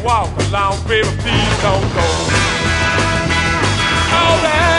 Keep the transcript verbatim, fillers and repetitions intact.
walk along, baby, please don't go. All that